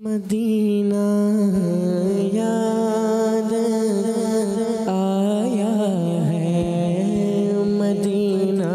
Medina याद आया है, मदीना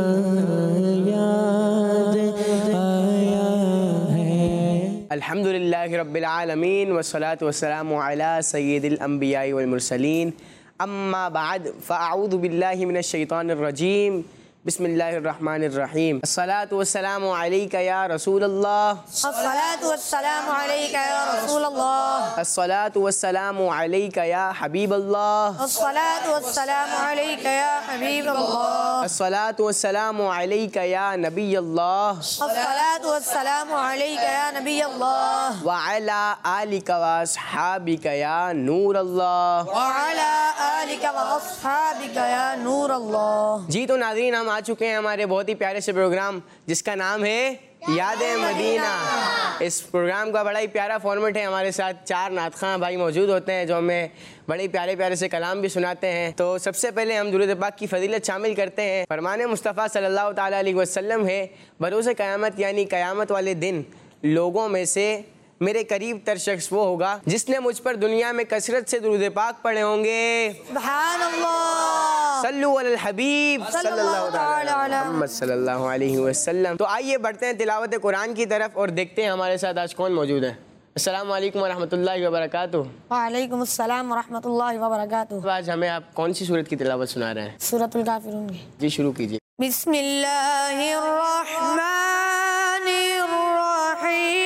याद आया है। अल्हम्दुलिल्लाहि रब्बिल आलमीन वस्सलातु वस्सलामु अला सय्यिदिल अंबियाइ वल मुरसलीन अम्मा बाद फ़अऊज़ु बिल्लाहि मिनश शैतानिर रजीम बिस्मिल्लाहिर्रहमानिर्रहीम। अस्सलातु वस्सलामु अलैका या रसूलल्लाह, अस्सलातु वस्सलामु अलैका या रसूलल्लाह, अस्सलातु वस्सलामु अलैका या हबीबल्लाह, अस्सलातु वस्सलामु अलैका या हबीबल्लाह, अस्सलातु वस्सलामु अलैका या नबियल्लाह, अस्सलातु वस्सलामु अलैका या नबियल्लाह, व अला आलिका व अस्हाबिका या नूरल्लाह, व अला आलिका व अस्हाबिका या नूरल्लाह। जी तो नाज़रीन, हम आ चुके हैं हमारे बहुत ही प्यारे से प्रोग्राम जिसका नाम है याद मदीना। इस प्रोग्राम का बड़ा ही प्यारा फॉर्मेट है। हमारे साथ 4 नातख़्वां भाई मौजूद होते हैं जो हमें बड़े ही प्यारे प्यारे से कलाम भी सुनाते हैं। तो सबसे पहले हम दुरूद पाक की फ़जीलत शामिल करते हैं। फरमाने मुस्तफ़ा सल्लल्लाहु ताला अलैहि वसल्लम है, बरोज़ क़यामत यानी क़यामत वाले दिन लोगों में से मेरे करीब तर शख्स वो होगा जिसने मुझ पर दुनिया में कसरत से दुरूद पाक पढ़े होंगे। सुभान अल्लाह, सल्लु अलल हबीब सल्लल्लाहु अलैहि वसल्लम। तो आइए बढ़ते हैं तिलावत कुरान की तरफ और देखते हैं हमारे साथ आज कौन मौजूद है। अस्सलामु अलैकुम व रहमतुल्लाहि व बरकातुहू। वालेकुम अस्सलाम व रहमतुल्लाहि व बरकातुहू। आज हमें आप कौन सी सूरत की तिलावत सुना रहे हैं? सूरतुल काफिरून की। जी शुरू कीजिए। बिस्मिल्लाहिर रहमानिर रहीम।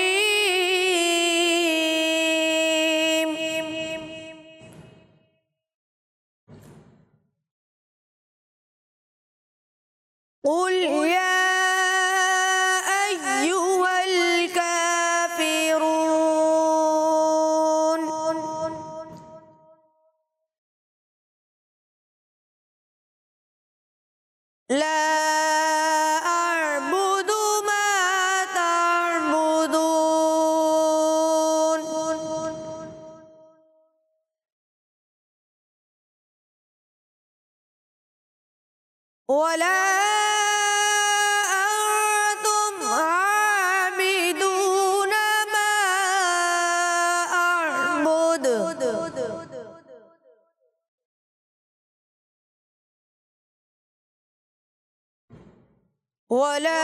कुल या अय्युहल काफिरून ला अअबुदु मा तअबुदून वला वला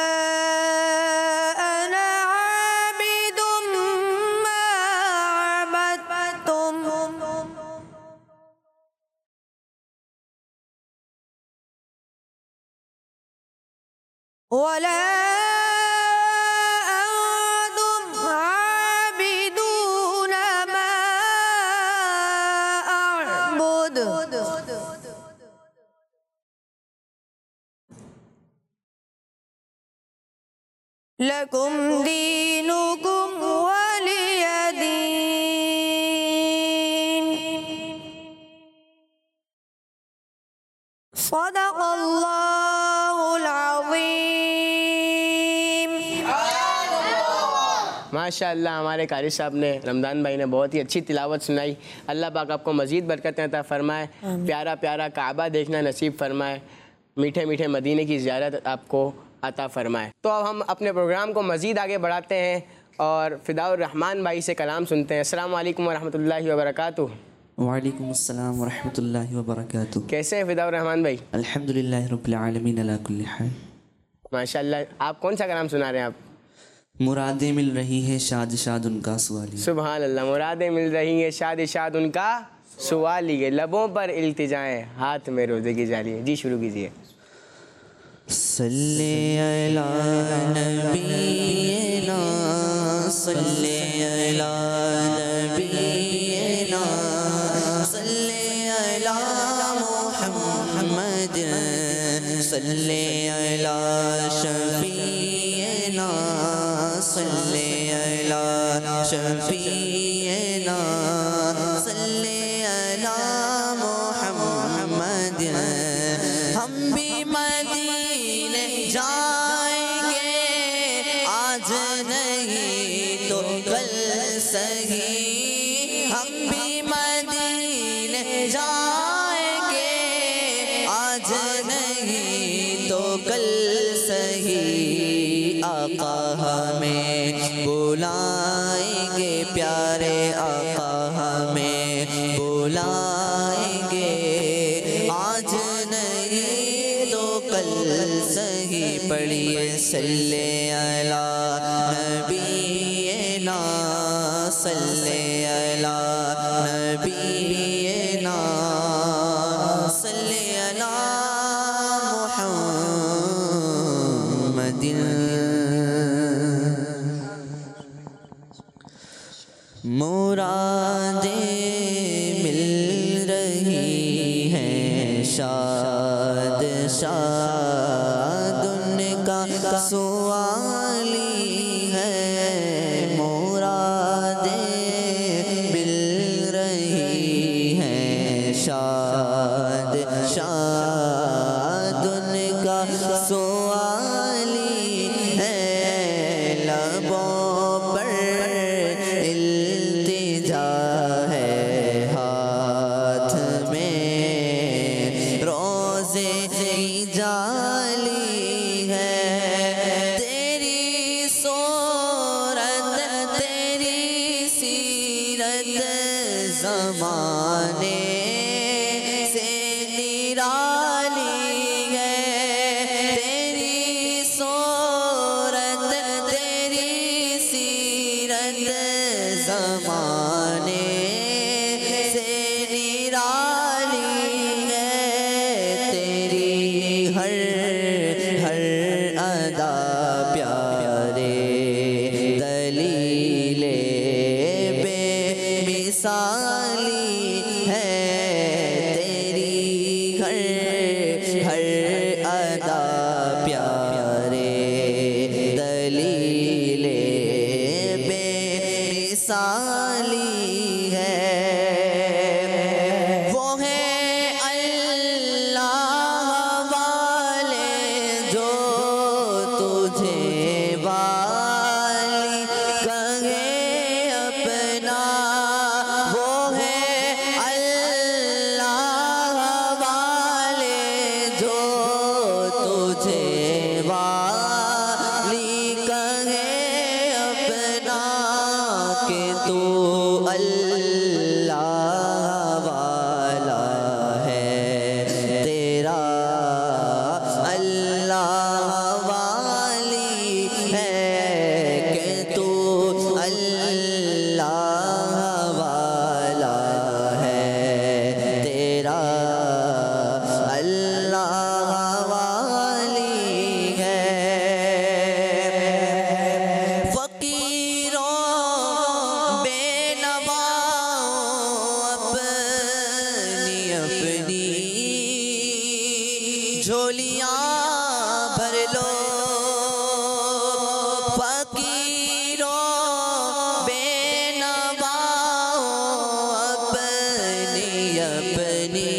अना आबिदुम मा अबदतुम वला अंतुम आबिदून मा अअबुद। लकुम दीनुकुम वलिय दीन। सदक़ल्लाहुल अज़ीम। माशाअल्लाह, हमारे कारी साहब ने, रमज़ान भाई ने बहुत ही अच्छी तिलावत सुनाई। अल्लाह पाक आपको मज़ीद बरकतें अता फ़रमाए, प्यारा प्यारा काबा देखना नसीब फ़रमाए, मीठे मीठे मदीने की ज़ियारत आपको अता फ़रमाए। तो अब हम अपने प्रोग्राम को मज़ीद आगे बढ़ाते हैं और फ़िदाउर रहमान भाई से कलाम सुनते हैं। अस्सलामु अलैकुम व रहमतुल्लाहि व बरकातुहू। वालेकुम अस्सलाम व रहमतुल्लाहि व बरकातुहू। कैसे हैं फ़िदाउर रहमान भाई? अल्हम्दुलिल्लाहि रब्बिल आलमीन अला कुल्ली हाल। माशाअल्लाह, आप कौन सा कलाम सुना रहे हैं आप? मुरादें मिल रही है शाद शाद उनका सुवाली। सुभान अल्लाह। मुरादें मिल रही हैं शाद शाद उनका सुवाली है, लबों पर इल्तिजाएं हाथ में रोज़े की जारी है। जी शुरू कीजिए। सल्ले अला नबीना, सल्ले अला नबीना, सल्ले अला मुहम्मद, सल्ले अला शफीना, सल्ले अला शफीना, सल्ले अला मुहम्मद। हम भी मदीने जाएंगे आज नहीं तो कल सही, हम भी मदीने जाएंगे आज नहीं तो कल सही। आका हमें बुलाएंगे प्यारे आका हमें बुलाएंगे, आज नहीं तो कल सही। पढ़िए सल्ले अला नबीना, सल्ले अला नबीना, सल्ले अला मुहम्मदिन। मुरादें मिल रही हैं शाद शाद, उनका सवाली है। मुरादें मिल रही हैं शाद शाद, उनका सवाली है। लबों पर इल्तिजा है, हाथ में रोज़े की जाली है। तेरी सूरत तेरी सीरत ज़माने से निराली है। तेरी सूरत तेरी सीरत ज़माने से निराली है। तेरी हर हर अदा प्यारे दलीले बेमिसाली है। तेरी हर हर अदा प्यारे दलीले बेमिसाली है। वो है अल्लाह वाले जो तुझे वाली कहे अपना। वो है अल्लाह वाले जो तुझे वाली कहे अपना, कि तू अल्लाह वाला है। तेरा अल्लाह वाली है, कि तू अल्लाह वाला है। तेरा अल्लाह वाली है। फकीरों बेनवाओं अपनी अपनी झोलियां भर लो। फकीरों बेनवाओं अपनी अपनी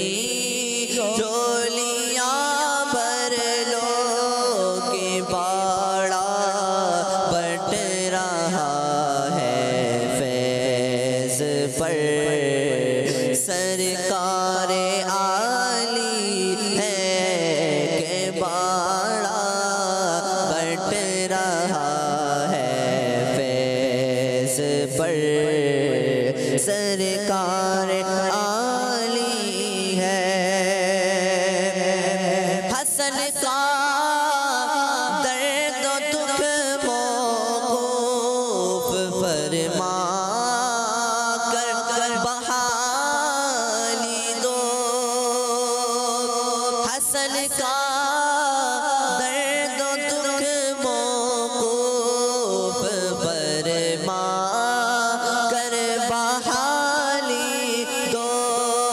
झोलियां भर लो, कि बाड़ा बट रहा है फैज़ पर। सरकार आली है, के बाड़ा बट रहा है फैज़ पर। सरकार आली है। हसन का दर्द दुख मौकूफ फरमा कर कर बहाली दो। हसन का दर्द दुख मौकूफ फरमा कर बहाली दो।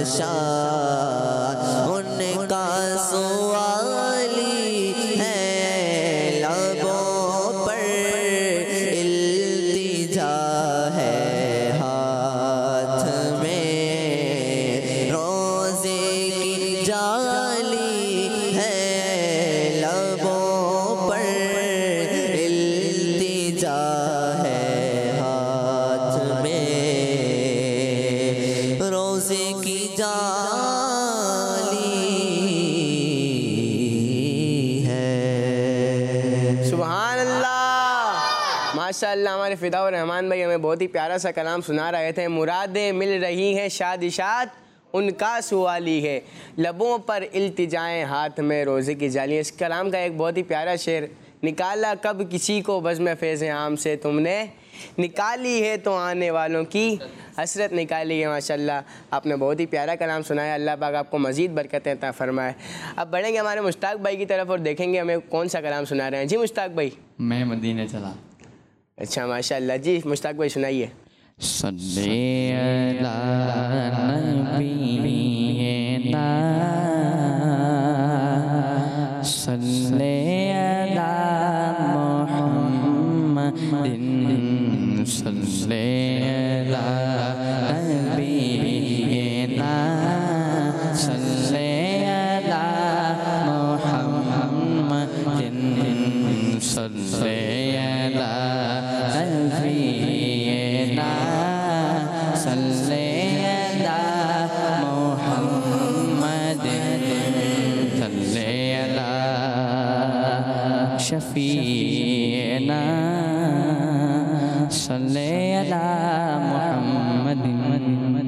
शाद उनका सवाली है, लबों पर इल्तिजा है, हाथ में रोज़े की जाली है, लबों पर इल्तिजा है, हाथ में रोज़े की जाली है। सुभान अल्लाह, माशाअल्लाह। हमारे फ़िदा रहमान भाई हमें बहुत ही प्यारा सा कलाम सुना रहे थे। मुरादें मिल रही हैं शादिशात उनका सवाली है, लबों पर इल्तिजाएं हाथ में रोज़े की जालियाँ। इस कलाम का एक बहुत ही प्यारा शेर, निकाला कब किसी को बज़्म फ़ैज़ आम से तुमने, निकाली है तो आने वालों की हसरत निकाली है। माशाअल्लाह, आपने बहुत ही प्यारा कलाम सुनाया। अल्लाह पाक आपको मज़ीद बरकतें अता फ़रमाए। अब बढ़ेंगे हमारे मुश्ताक भाई की तरफ और देखेंगे हमें कौन सा कलाम सुना रहे हैं। जी मुश्ताक भाई। मैं मदीने चला। अच्छा माशाअल्लाह। जी मुश्ताक भाई सुनाइए। सल्ले अला नबीना, सल्ले अला मुहम्मदिन, सल्ले अला नबीना, सल्ले अला मुहम्मदिन, सल्ले अला नबीना, सल्ले अला मुहम्मदिन, सल्ले अला शफीना, सल्ले अला मुहम्मदिन।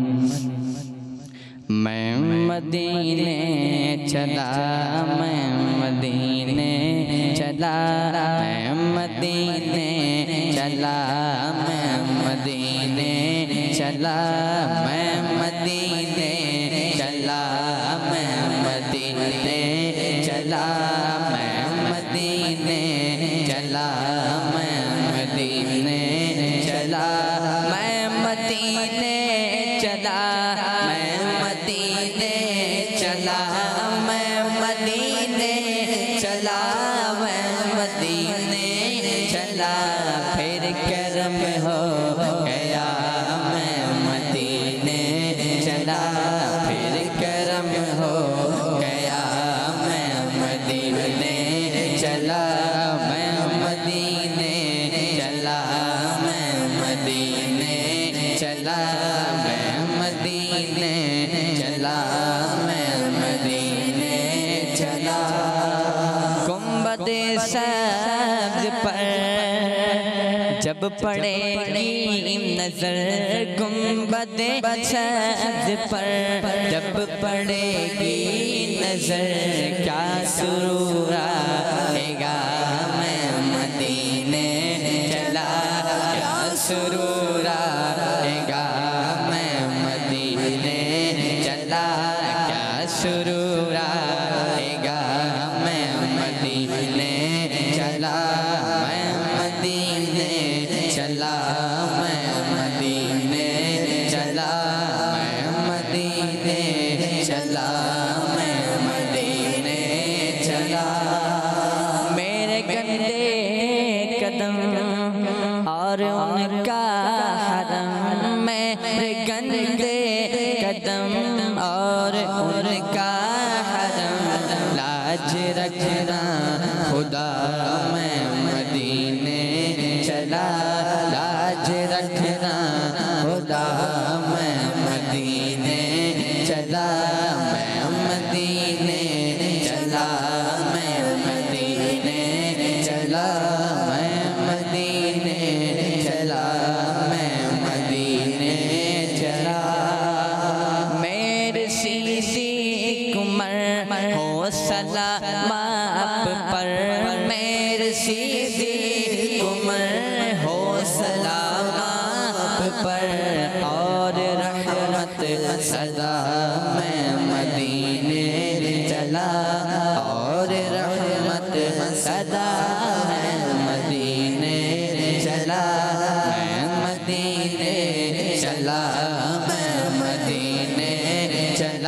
मैं मदीने चला, मैं मदीने चला, मैं मदीने चला, मैं मदीने चला, मैं मदीने चला, मैं मदीने चला, मैं मदीने चला, मैं मदीने चला, मैं मदीने चला, मैं मदीने चला, मैं मदीने चला, मैं मदीने चला, फिर करम हो गया, मैं मदीने चला, फिर करम हो गया, मैं मदीने चला, मैं मदीने चला, मैं मदीने चला, मैं मदीने चला, मैं मदीने चला। गुंबदे सब्ज़ पर जब पड़ेगी नजर, गुंबदे सब्ज़ पर जब पड़ेगी नजर, क्या सुरूर आएगा, मैं मदीने चला, क्या सुरूर आएगा, मैं मदीने चला, क्या सुरूर आएगा, मैं मदीने चला, मैं मदीने चला, मैं मदीने चला, मैं मदीने चला, मैं मदीने चला। मेरे गंदे कदम और उनका हरम, मेरे गंदे कदम और उनका हरम, लाज रखना खुदा, मैं मदीने चला, लाज रखना खुदा, मैं मदीने चला, मैं मदीने चला, मैं मदीने चला, मैं मदीने चला, मैं मदीने चला। मेरे सीसी कुमर हो सलामत पर, मेरे सीसी कुमर हो सलामत पर, और रहमत सदा, मैं मदीने चला, और रहमत सदा, मैं मदीने चला, मैं मदीने चला, मैं मदीने चला।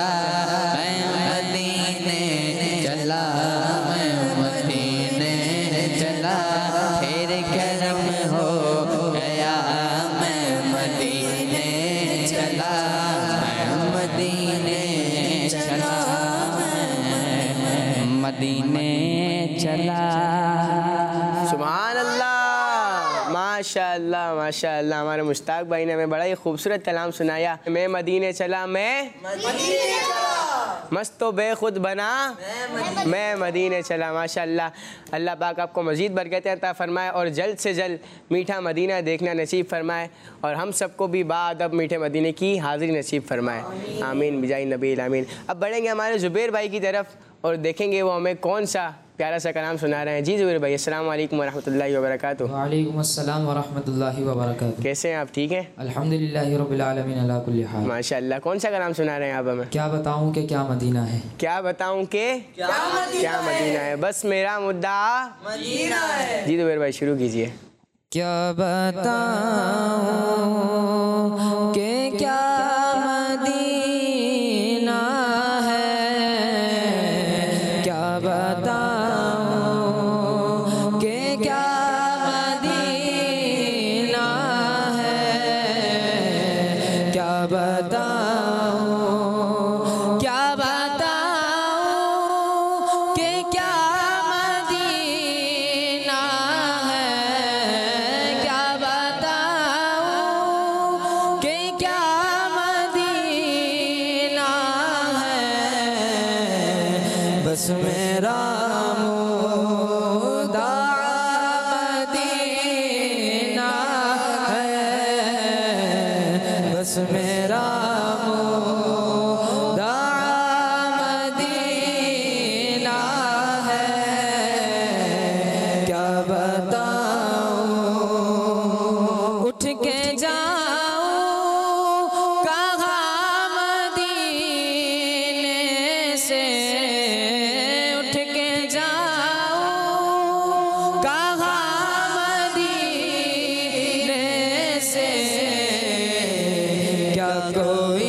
मदीने चला। सुभान अल्लाह, माशाअल्लाह माशाअल्लाह। हमारे मुश्ताक भाई ने हमें बड़ा ही खूबसूरत कलाम सुनाया। मैं मदीने चला, मैं मस्त तो बेखुद बना, मैं मदीने चला। माशाअल्लाह। अल्लाह पाक आपको मज़ीद बरकतें अता फ़रमाए और जल्द से जल्द मीठा मदीना देखना नसीब फ़रमाए और हम सबको भी बाअदब मीठे मदीने की हाज़िरी नसीब फ़रमाए। आमीन बिजाई नबी आमीन। अब बढ़ेंगे हमारे ज़ुबैर भाई की तरफ और देखेंगे वो हमें कौन सा प्यारा सा कलाम सुना रहे हैं। जी ज़ुबैर भाई, अस्सलाम वालेकुम वरहमतुल्लाहि वबरकातुहू। वालेकुम अस्सलाम वरहमतुल्लाहि वबरकातुहू। कैसे हैं आप, ठीक हैं? अल्हम्दुलिल्लाहि रब्बिल आलमीन अला कुल्ली हाल। माशाअल्लाह। कौन सा कलाम सुना रहे हैं आप हमें? क्या बताऊं कि क्या मदीना है। क्या बताऊं कि क्या मदीना है, बस मेरा मुद्दा मदीना है। जी ज़ुबैर भाई शुरू कीजिए। क्या बताऊं कि क्या मदीना है, क्या बताऊं कि क्या मदीना है, क्या बताऊं, क्या बताऊं कि क्या मदीना है, क्या बताऊं कि क्या मदीना है, बस मेरा मुद्दा मदीना है, बस मेरा मुद्दा मदीना है, क्या बताऊं उठ के जाऊं कहाँ मदीने से, उठ के जाऊं कहाँ मदीने से, क्या कोई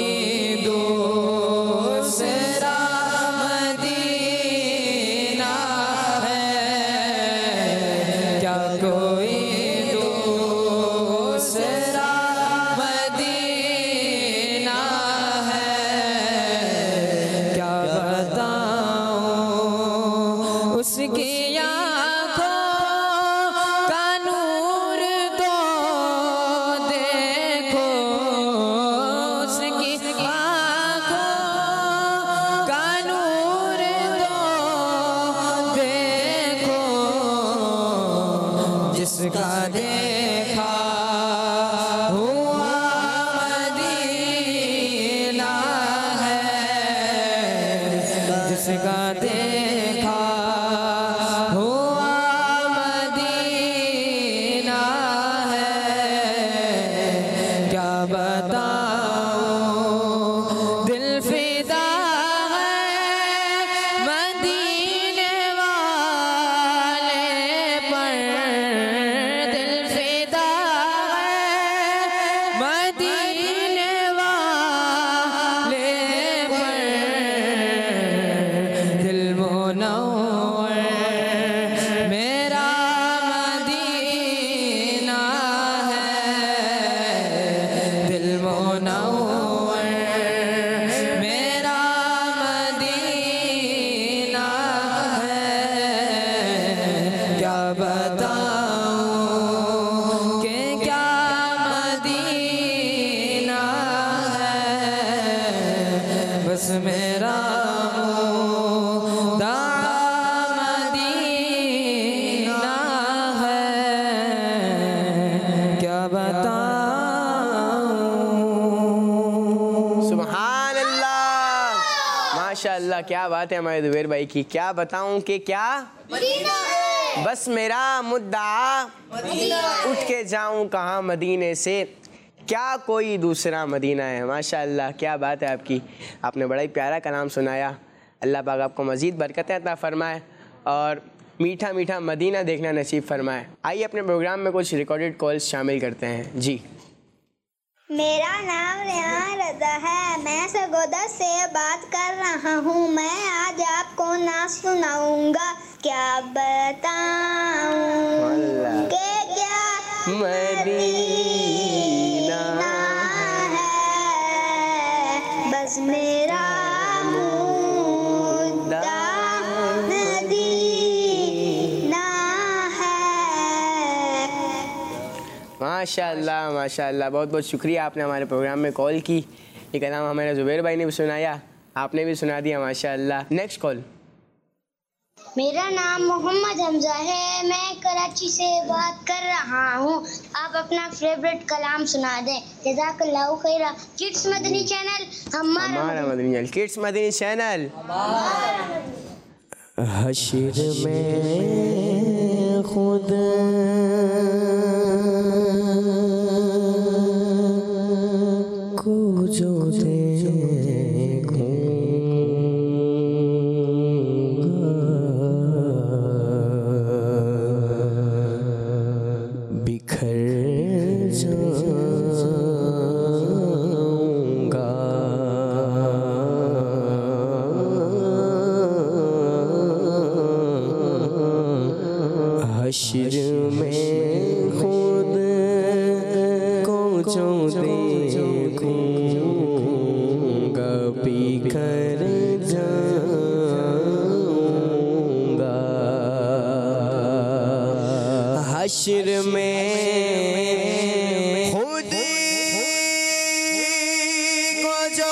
दूसरा मदीना है, क्या कोई दूसरा मदीना है, क्या बताऊं उसकी आँखों का नूर तो देखो, उसकी आँखों का नूर तो देखो, जिसका देखा हुआ मदीना है, जिसका देखा हुआ मदीना है, क्या बताऊं दिल फिदा है मदीने वाले पर, दिल फिदा है मदीने वाले पर, दिल मुनव्वर मेरा मदीना है, दिल मुनव्वर मेरा मदीना है, क्या बताऊं कि क्या मदीना है, बस मेरा मुद्दा मदीना है, क्या बताऊं। सुभान अल्लाह, माशाअल्लाह। क्या बात है हमारे ज़ुबैर भाई की। क्या बताऊं कि क्या बस मेरा मुद्दा उठ के जाऊं कहाँ मदीने से, क्या कोई दूसरा मदीना है। माशाअल्लाह, क्या बात है आपकी। आपने बड़ा ही प्यारा कलाम सुनाया। अल्लाह पाक आपको मज़ीद बरकतें अता फ़रमाए और मीठा मीठा मदीना देखना नसीब फ़रमाए। आइए अपने प्रोग्राम में कुछ रिकॉर्डेड कॉल्स शामिल करते हैं। जी, मेरा नाम रेहान रज़ा है, मैं सरगोदा से बात कर रहा हूँ। मैं आज आपको नाच सुनाऊंगा। क्या बताऊं कि क्या मदीना है, बस मेरा मुद्दा मदीना माशाल्लाह माशाल्लाह, बहुत बहुत शुक्रिया, आपने हमारे प्रोग्राम में कॉल की। ये कलाम हमारे ज़ुबैर भाई ने भी सुनाया, आपने भी सुना दिया माशाल्लाह। Next call. मेरा नाम मोहम्मद हमजा है, मैं कराची से बात कर रहा हूँ। आप अपना फेवरेट कलाम सुना दें। जज़ाकल्लाहु खैरा। किड्स मदनी चैनल हमारा Madani channel, kids Madani channel. हश्र में खुद को जो हश्र में खुद को जो देखूंगा बिखर जाऊंगा। हश्र में खुद को जो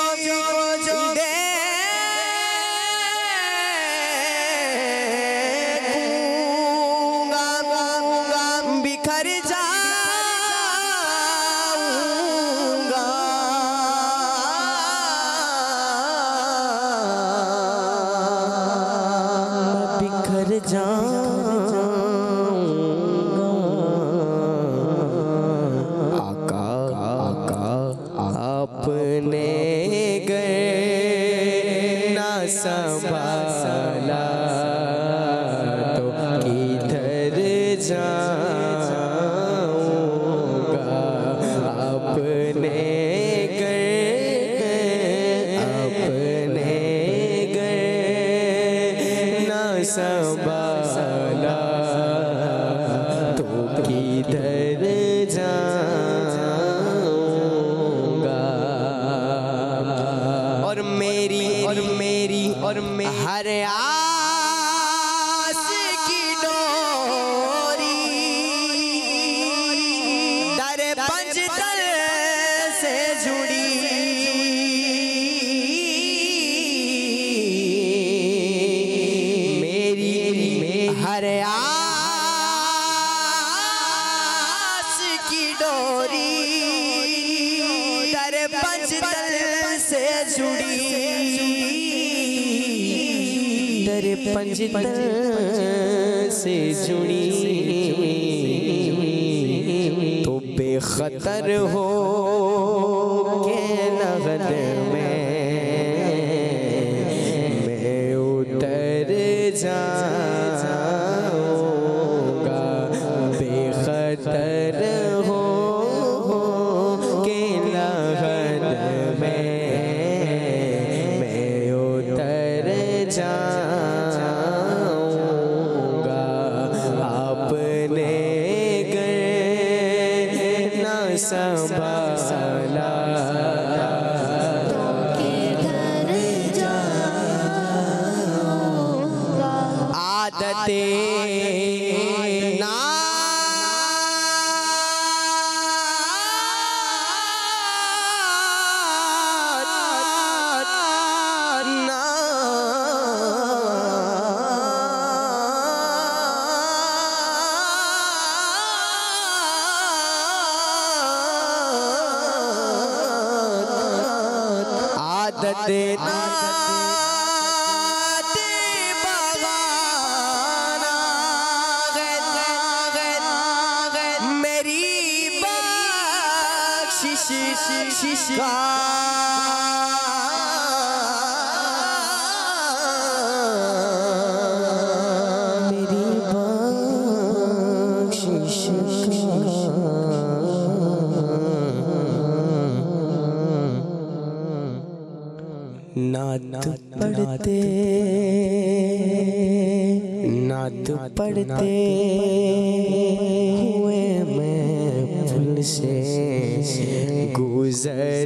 बिखर जाऊंगा। बिखर जाऊंगा। आका आका आपने गए ना संभाला तो किधर जाऊंगा। अपने गए ना संभाला तो किधर जाऊंगा। और मेरी हर आस की डोरी दर पंजतल से जुड़ी। मेरी हर आस की डोरी दर पंजतल से जुड़ी। दर पंजतल से जुड़ी तो बेखतर हो के नगद में मैं उतर जाऊंगा। बेखतर हो के नगद में मैं उतर जाऊंगा। आपने गए ना संभाला आदतें ना आदतें ना शिशका मेरी बख्शिश नात पढ़ते हुए मैं फूल से गुजर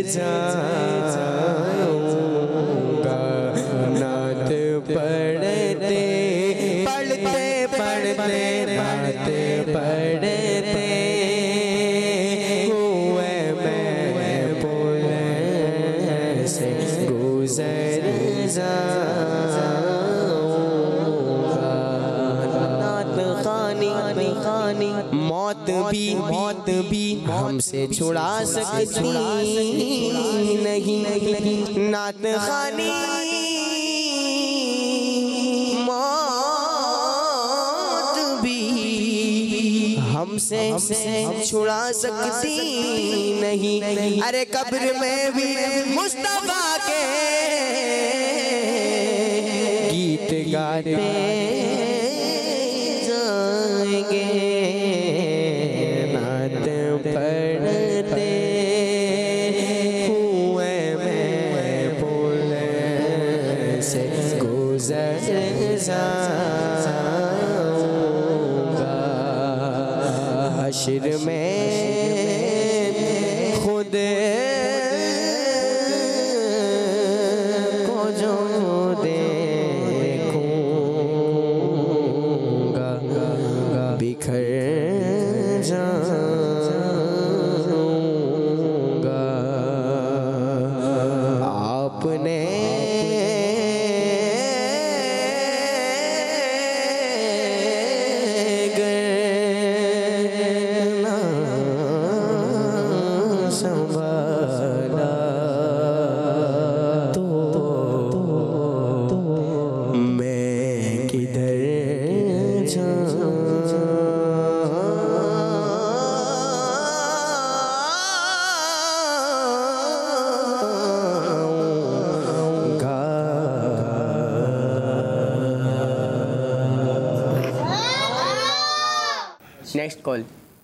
जाऊंगा। नात पढ़ते पढ़ते मौत भी हमसे छुड़ा सकती नहीं, नात खानी मौत भी हमसे छुड़ा सकती नहीं। अरे कब्र में भी मुस्तफा के गीत गाते जाएंगे, नात पढ़ते हुए मैं पुल से गुजर जाऊंगा। हश्र में खुद को जो देखूंगा बिखर जाऊंगा। आपने संभाला तो मैं किधर जाऊंगा। Next call.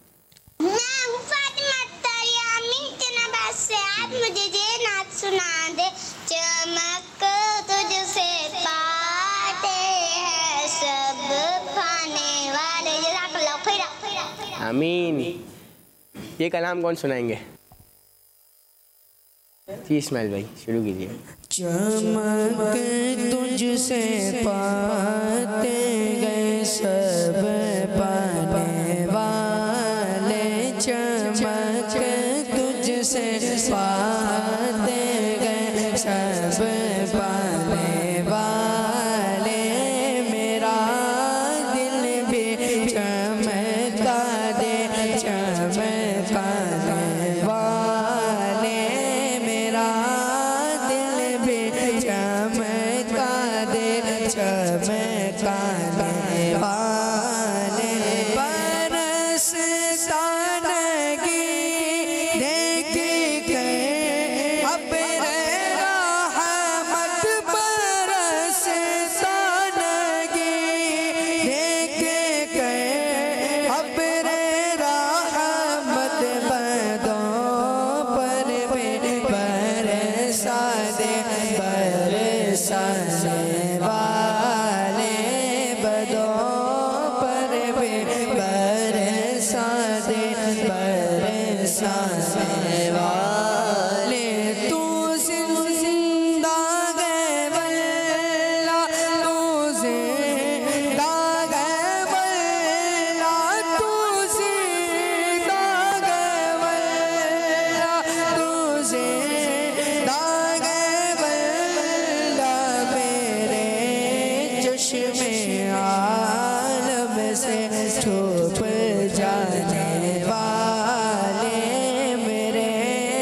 मुझे ये नात सुना दे। चमक तुझसे पाते हैं सब पाने वाले। जज़ाकल्लाह खैरा। आमीन। ये कलाम कौन सुनाएंगे? जी इस्माइल भाई शुरू कीजिए। चमक तुझसे पाते गए सब पाने वाले, चमक तुझसे पाते गए सब पाने वाले। मेरा दिल भी चमका दे चमकाने वाले, मेरा दिल भी चमका दे चमकाने वाले। बरसता नगी देख के अपने रहमत, बरसता नगी देख के अपने रहमत बदों पर भी बरसा दे बरसाने वाले, बदों पर भी बरसा दे बरसाने वाले। तू जिंदा गए वल्ला, तू जिंदा गए वल्ला, तू जिंदा गए वल्ला, तू जिंदा गए वल्ला। मेरे चश्मे आलम से छुप जाने वाले, मेरे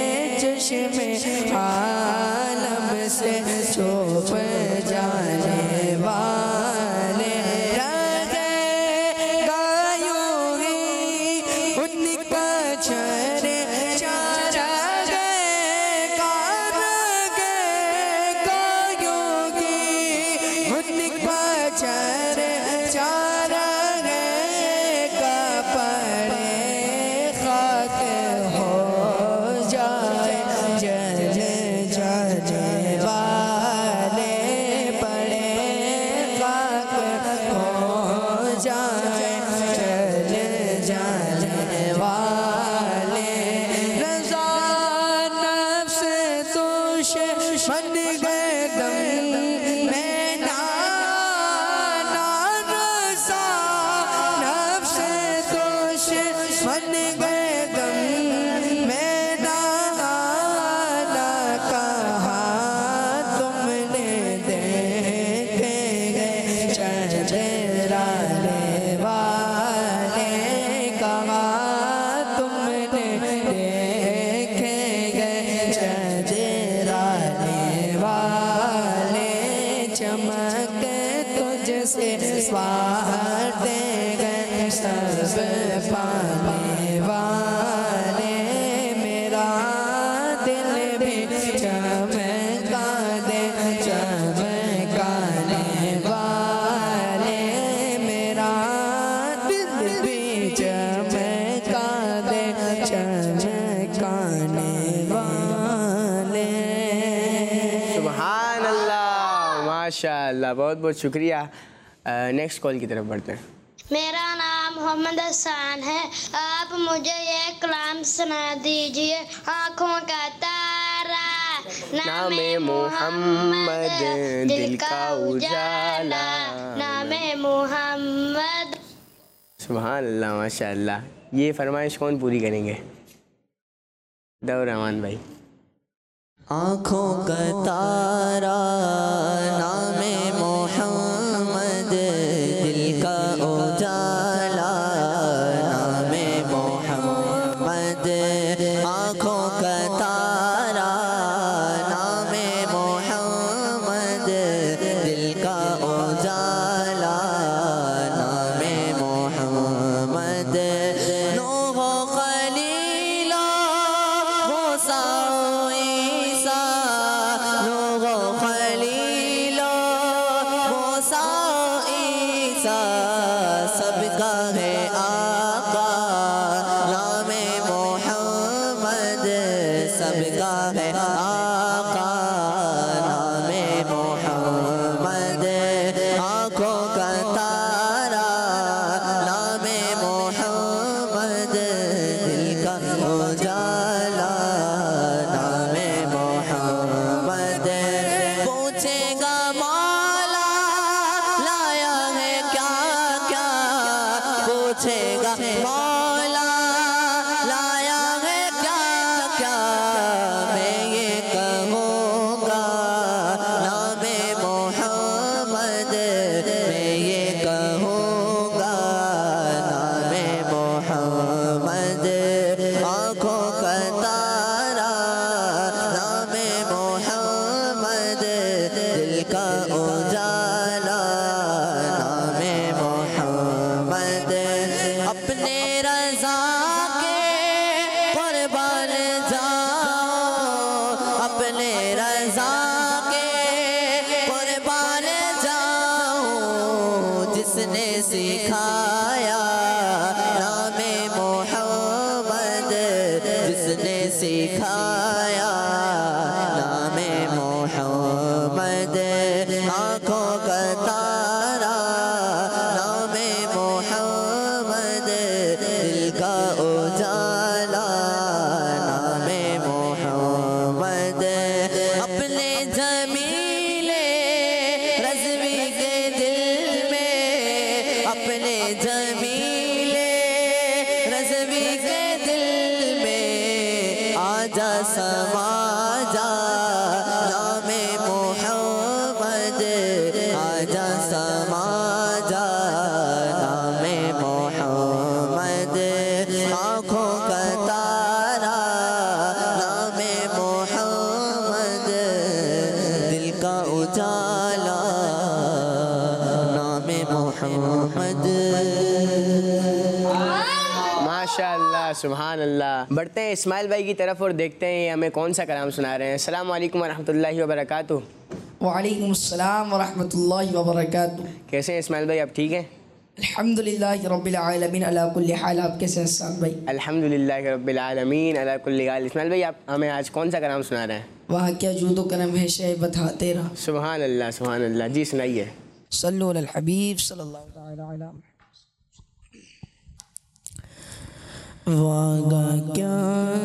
चमकाने वाले। सुभान अल्लाह, माशाअल्लाह, बहुत बहुत शुक्रिया। नेक्स्ट कॉल की तरफ बढ़ते हैं। मेरा नाम मोहम्मद हसन है। आप मुझे ये कलाम सुना दीजिए। आँखों का तारा, नामे मोहम्मद, दिल का उजाला, नामे मोहम्मद। सुभान अल्लाह, माशाअल्लाह। ये फरमाइश कौन पूरी करेंगे? दौर रहमान भाई। आँखों का तारा, नामे मोहम्मद, दिल का उजाला, नामे मोहम्मद। आँखों का तारा, नामे मोहम्मद, दिल का उजाला, नामे मोहम्मद। नूह खलीला मूसा ईसा, नूह खलीला मूसा ईसा, सबका है आका नामे मोहम्मद, सबका है आका नामे मोहम्मद। आँखों का तारा, नामे मोहम्मद, दिल का उजाला, नामे मोहम्मद। पूछेगा मौला लाया है क्या क्या, पूछेगा मौला लाया है क्या क्या, मैं ये कहूँगा नामे मोहम्मद, मैं ये कहूँगा नामे मोहम्मद। आँखों का तारा, नामे मोहम्मद, दिल का उजाला, नामे मोहम्मद। अपने रज़ा के कुर्बान जाओ, अपने रज़ा के कुर्बान जाओ, जिसने सिखाया नामे मोहम्मद, जिसने सिखाया नामे मोहम्मद। आँखों का तारा, नामे मोहम्मद, दिल का उजाला, नामे मोहम्मद। अपने जमीले रज़वी के दिल में, अपने जमीले रज़वी के दिल में, आजा समा जा नामे मोहम्मद, आजा समा जा नामे मोहम्मद। आँखों का तारा, नामे मोहम्मद, दिल का उजाला, नामे मोहम्मद। माशाअल्लाह, सुभान अल्लाह। बढ़ते हैं इस्माइल भाई की तरफ और देखते हैं ये हमें कौन सा कलाम सुना रहे हैं। अस्सलाम वालेकुम वरहमतुल्लाहि वबरकातुहू। वालेकुम अस्सलाम वरहमतुल्लाहि वबरकातुह। कैसे हैं इस्माइल भाई, आप ठीक हैं? अल्हम्दुलिल्लाहि रब्बिल आलमीन अला कुल्ली हाल। आप कैसे हैं साहब भाई? अल्हम्दुलिल्लाह रब्बिल आलमीन अला कुल्ली हाल। इस्माइल भाई, आप हमें आज कौन सा कलाम सुना रहे हैं? वहाँ क्या जूदो करम है शे बताते रहा। सुभान अल्लाह, सुभान अल्लाह। जी सुनाइए। सल्लु अलल हबीब सल्लल्लाहु तआला अलैहि वसल्लम। वागा क्या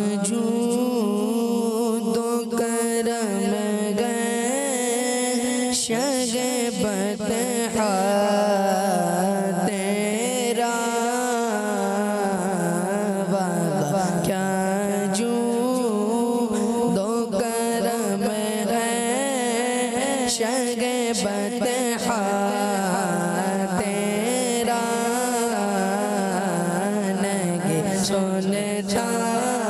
जूदो करम गए शगे बतहा तेरा, वागा क्या जूदो करम गए शगे बतहा तेरा, नगे सुनता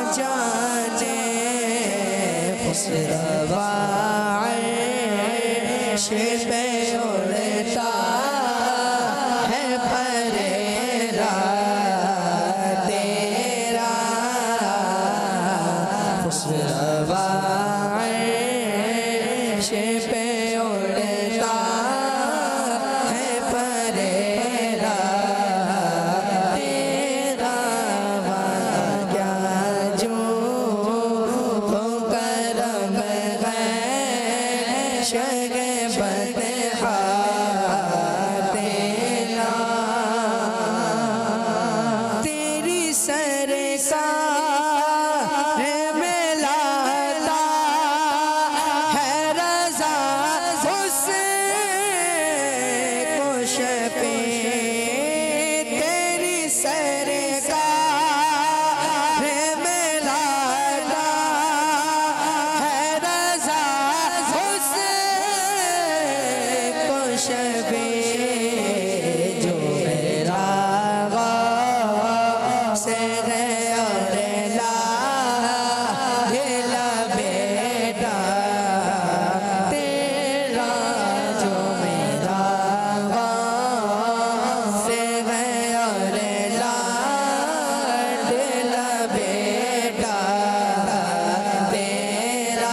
जाने खुशरवा अर्श पे उड़ता है फरेरा तेरा खुशरवा अर्श पे उड़ता है फरेरा तेरा क्या जो तो करम है शगे बदहा तेरा तेरी सरकार में लाता है रज़ा हुस्न को शफे तेरी सरकार में लाता है रज़ा हुस्न को शफे जो मेरा से है और ला बेटा तेरा जो मेरा से है और ला बेटा तेरा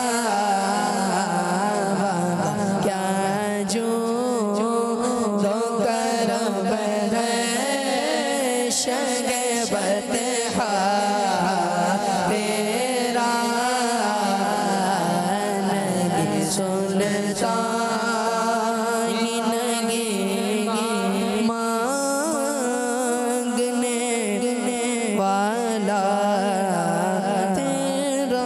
क्या जो दो करम है शगे बतहा तेरा नगी सुनता नगी मांगने वाला तेरा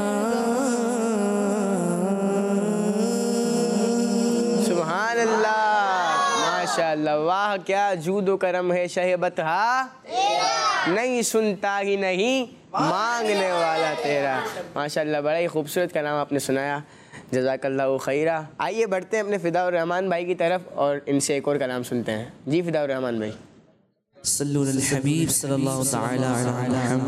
सुभान अल्लाह, माशाअल्लाह, वाह क्या जूदो करम है शहबत हा नहीं सुनता ही नहीं मांगने वाला तेरा। माशाअल्लाह, बड़ा ही खूबसूरत कलाम आपने सुनाया, जज़ाकल्लाहु खैरा। आइए बढ़ते हैं अपने फ़िदाउर रहमान भाई की तरफ और इनसे एक और कलाम सुनते हैं। जी फ़िदाउर रहमान भाई। सल्लु अल हबीब सल्लल्लाहु तआला अलैहि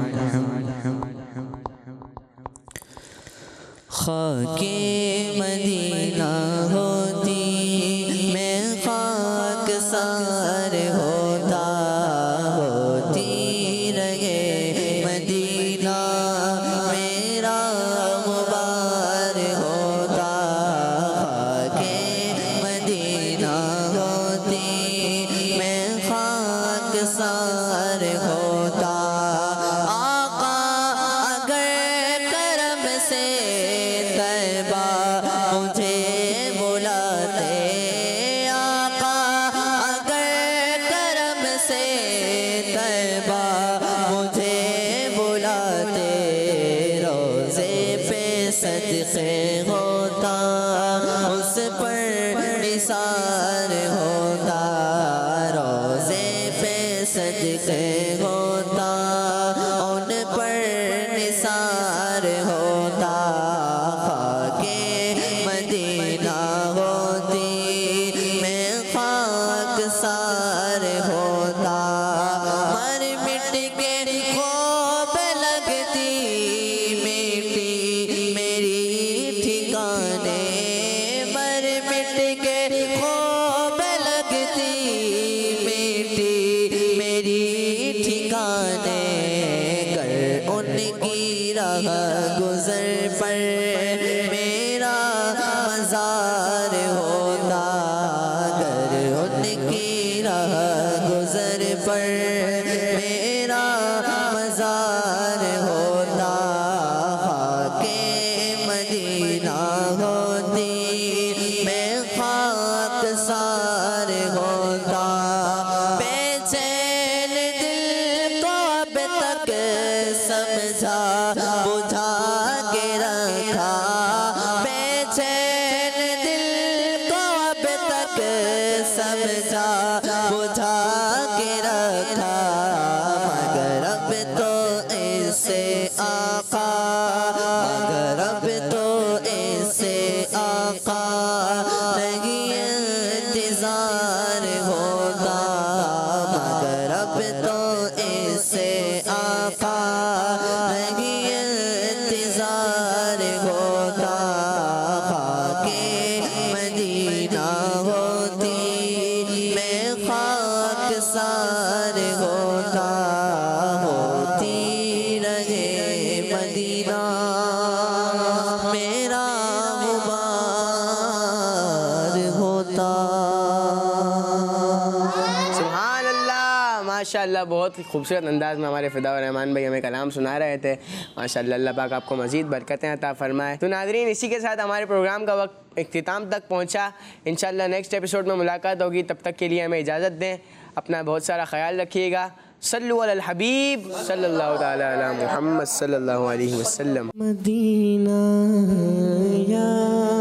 खाके मदीना होती मैं खाक सार होता होती रहे मदीना मेरा मुबार होता खाके मदीना होती मैं खाक सार होता आका अगर करम से तैबा मुझे बुलाते आका अगर करम से तैबा मुझे बुलाते रोज़े पे सदक़े होता उस पर निसार होता रोज़े पे सदक़े होता उन पर निसार होता खाके मदीना होती मैं खाक सार होता मर मिट के खूब लगती मिट्टी मेरी ठिकाने मर मिट के खूब लगती मिट्टी मेरी ठिकाने कर उनकी राह गुजर पर मेरा मज़ार होता कर उनकी राह गुजर पर मेरा मज़ार होता खाके मदीना होती मैं खाक सार होता बेचैन दिल को अब तक समझा बुझा के रखा बेचैन दिल को अब तक समझा बुझा के रखा मगर अब तो ऐसे आका मगर अब तो ऐसे आका नहीं इंतजार होता मगर अब तो ऐसे आका नहीं माशाअल्लाह बहुत खूबसूरत अंदाज में हमारे फ़िदा और रहमान भाई हमें कलाम सुना रहे थे। माशाअल्लाह, अल्लाह पाक आपको मज़ीद बरकतें अता फ़रमाए। तो नाज़रीन, इसी के साथ हमारे प्रोग्राम का वक्त इख्तिताम तक पहुँचा। इंशाअल्लाह नेक्स्ट एपिसोड में मुलाकात होगी, तब तक के लिए हमें इजाज़त दें। अपना बहुत सारा ख्याल रखिएगा। सल्लु अलल हबीब सल्लल्लाहु तआला अला मुहम्मद सल्लल्लाहु अलैहि वसल्लम। मदीना या